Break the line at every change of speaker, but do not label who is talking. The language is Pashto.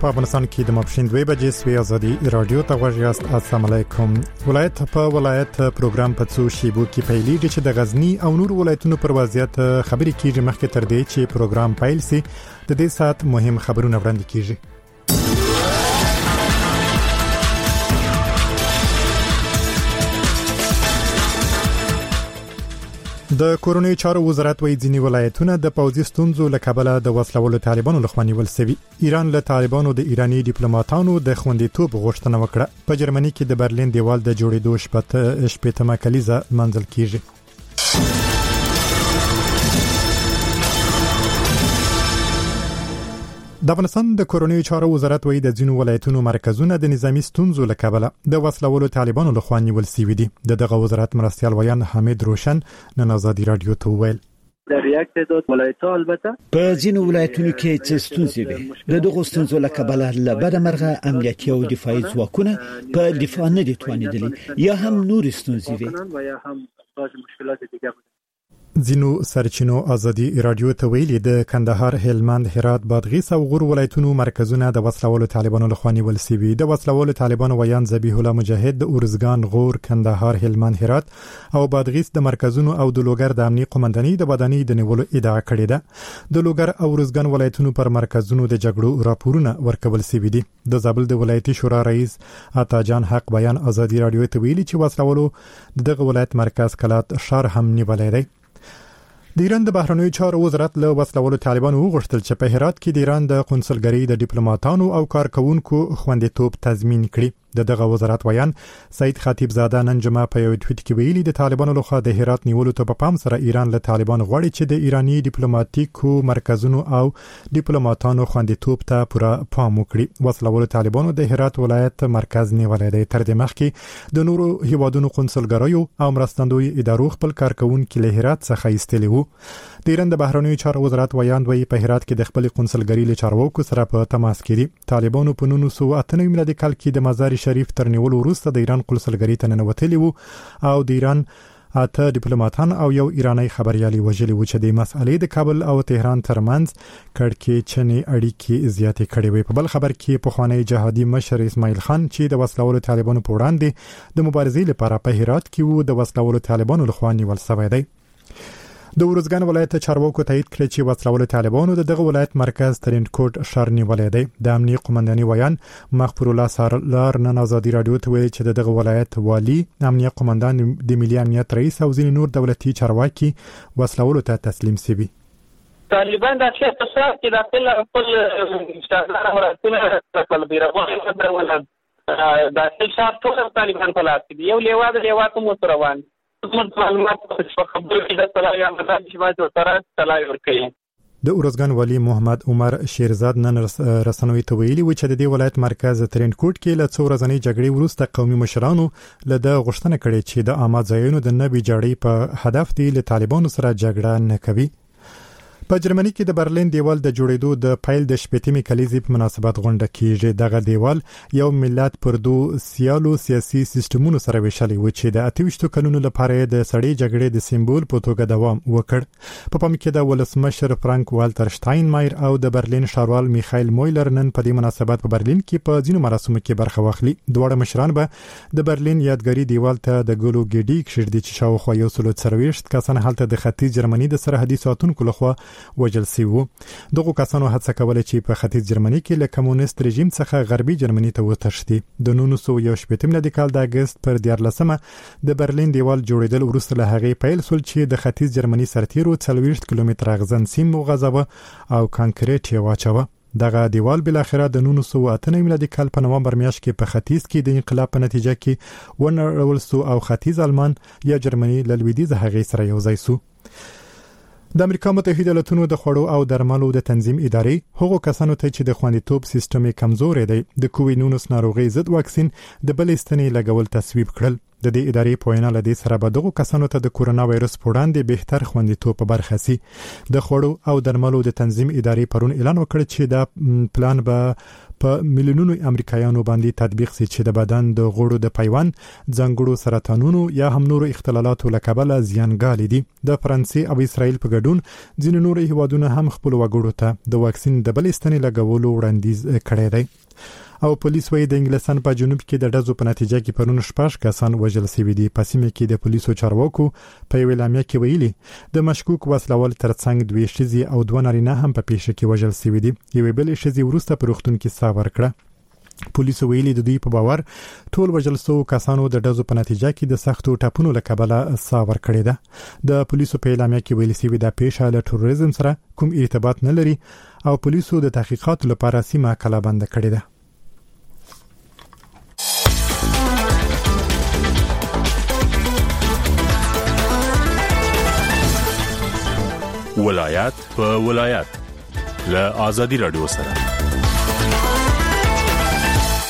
په افغانستان کې د ماپښین 2 بجې سوي ازادي رادیو ته غوږ یاست. السلام علیکم. ولایت پروګرام په څو شیبو کې پیلېږي چې د غزنی او نور ولایتونو پر وضعیت خبرې کیږي. مخکې تر دې چې پروګرام پیل شي د دې سات مهم خبرونه وړاندې کیږي. د کورونی چارو وزارت وایي ځینې ولایتونه د پوځي ستونزو له کبله د وسلوالو طالبانو لخوا نیول شوي. ایران له طالبانو د ایرانی ډیپلوماټانو د خوندیتوب غوښتنه وکړه. په جرمني کې د برلین دیوال د جوړېدو شپږمه کلیزه منځل کیږي. د افغانستان د کورونی چارو وزارت وایي د ځینو ولایتونو مرکزونه د نظامی ستونزو له کبله د وسلوالو طالبانو لخوا نیول شوي دي. دغه وزارت مرستیال ویان حمید روشن نن آزادي رادیو ته ویل
در یک تعداد ولایت‌ها البته
په ځینو ولایتونو کې څه ستونزې وي. دغه ستونزو له کبله له بده مرغه امنیتي او دفاعي ځواکونه په دفاع نه دي توانیدلي یا هم نور ستونزې وي
یا هم مشکلات دیگه.
ځینو سرچینو آزادي رادیو ته ویلي د کندهار، هلمند، هرات، بادغیس او غور ولایتونو مرکزونه د وسلوالو طالبانو لخوا نیول شوي. د وسلوالو طالبانو ویان ذبیح الله مجاهد د اورزګان، غور، کندهار، هلمند، هرات او بادغیس د مرکزونو او د لوګر د امنیت قومندانۍ د بدنۍ د نیولو ادعا کړې ده. د لوګر او اورزګان ولایتونو پر مرکزونو د جګړو راپورونه ورکول شوي دي. د زابل د ولایتي شورا رئیس عطا جان حق بیان آزادي رادیو ته ویلي چې وسلوالو دغه ولایت مرکز کلات شهر هم نیولای دی. د ایران د بهرنیو چارو وزارت له وسلوالو طالبانو وغوښتل چې په هرات کې د ایران د قونسلګرۍ د ډیپلوماټانو او کارکونکو خوندیتوب تضمین کړي. دغه وزارت ویان سید خطیب زاده نن جمعه په یو ټویټ کې ویلي د طالبانو لخوا د هرات نیولو ته په پام سره ایران له طالبان غواړي چې د ایرانی ډیپلوماټیکو مرکزونو او ډیپلوماټانو خوندیتوب ته پوره پام وکړي. وسلوالو طالبانو د هرات ولایت مرکز نیولای دی. تر دې مخکې د نورو هیوادونو قونسلګریو او مرستندوی ادارو خپل کارکونکو له هرات څخه ایستلي وو. د ایران د بهرنیو چارو وزارت ویان وایي په هرات کې د خپل قونسلګری له چارواکو سره په تماس کې دي. طالبانو په 1998 میلادي کال کې د مزار شریف تر نیولو وروسته د ایران قونسلګری ته ننوتلی وو او د ایران اته ډیپلوماټان او یو ایرانی خبريالي وژلي و چې د مسالې د کابل او تهران ترمنځ کړکې چنې اړیکې زیاتې کړې وي. په بل خبر کې پخوانی جهادي مشر اسماعیل خان چې د وسلوالو طالبانو په وړاندې د مبارزې لپاره په هرات کې وو د وسلوالو طالبانو لخوا نیول شوی دی. د اورزګان ولایت چارواکو تایید کړی چې وسلوالو طالبانو دغه ولایت مرکز ترینکوټ شهر نیولای دی. د امنیت قومندانۍ ویان مغفور الله سارلار نن آزادي رادیو ته ویلي چې دغه ولایت والی، امنیت قومندان، د ملي امنیت رئیس او ځینې نور دولتي چارواکي وسلوالو ته تسلیم شوي.
طالبان د شیخ صاحب چې د خپل مستقلانه مراتب خپل بیرغ ولا د شیخ ټول طالبان په لاس کې یو لیوات مو روان معلومات په خبرو کې د صلاحي عملیات شمات او سره صلاحي ورکړي.
د اورزګان والی محمد عمر شیرزاد نن رسنوي ته ویلي و چې د دې ولایت مرکز ترینکوټ کې له څو ورځې جګړې وروسته قومي مشرانو له د غوښتنه کړې چې د عامه ځایونو د نبي جاړي په هدف دی له طالبانو سره جګړه نه کوي. په جرمني کې د برلین دیوال د جوړېدو د پیل د شپږمې کلیزې په مناسبت غونډه کیږي. دغه دیوال یو ملت پر دوه سیالو سیاسي سیستمونو سره ویشلي و چې د 28 کلونو لپاره د سړې جګړې د سمبول په توګه دوام وکړ. په پام کې د ولسمشر فرانک والټر شتاینمایر او د برلین ښاروال میخایل مویلر نن په دې مناسبت په برلین کې په ځینو مراسمو کې برخه واخلي. دواړه مشران به د برلین یادګاري دیوال ته د ګلو ګډي کښېږدي چې شاوخوا 140 کسان هلته د ختیځ جرمني د سرحدي ساتونکو لخوا وجل شوی. دغه کسانو هڅه کوله چې په ختیځ جرمني کې له کمونیست رژیم څخه غربي جرمني ته وتښتي. د 1918 میلادي کال د اگست پر 14مه د برلین دیوال جوړېدل وروسته له هغې پیل شول چې د ختیځ جرمني سرتیرو 40 کیلومتر اغزن سیم وغځاوه او کانکریټ یې واچوه. دغه دیوال بل اخره د 1998 میلادي کال په نومبر میاشت کې په ختیځ کې د انقلاب په نتیجه کې ونړول شو او ختیځ آلمان یا جرمني له لویدیځ هغې سره یوځای شو. د امریکا متحده ایالاتونو د خوړو او درملو د تنظیم ادارې هغو کسانو ته چې د خوندیتوب سیستم کمزوري دی د کووید-19 ناروغي ضد واکسین د بل ستنې لګول تصویب کړل. د دې ادارې په وینا لدې سره به دغه کسانو ته د کورونا وایرس په وړاندې بهتر خوندیتوب په برخه سي. د خوړو او درملو د تنظیم ادارې پرون اعلان وکړ چې دا پلان به په میلیونونو امریکایانو باندې تطبیق شي چې د بدن د غوړو د پیوند ځانګړو سرطانونو یا هم نورو اختلالاتو لکبله زیانګال دي. د فرانسې او اسرائیل په ګډون ځینې نور هیوادونه هم خپل وګړو ته د واکسین د بلې ستنې لګولو وړاندیز کړی دی. او پولیس وایي د انګلستان په جنوب کې د ډزو په نتیجه کې پرون 6 کسان وژل شوي دي. په سیمه کې د پولیسو چارواکو په یو اعلامیه کې ویلي د مشکوک وسلوال ترڅنګ 2 ښځې او 2 نارینه هم په پیښه کې وژل شوي دي. یوې بلې ښځې وروسته په روغتون کې ساه ورکړه. پولیسو ویلي د دوی په باور ټول وژل شوو کسانو د ډزو په نتیجه کې د سختو ټاپونو له کبله ساه ورکړې ده. د پولیسو په اعلامیه کې ویلي شوی د پیښه له تروریزم سره کوم ارتباط نه لري او پولیسو د تحقیقاتو لپاره سیمه کلابند کړې ده.
ولایت په ولایت له آزادي رادیو سره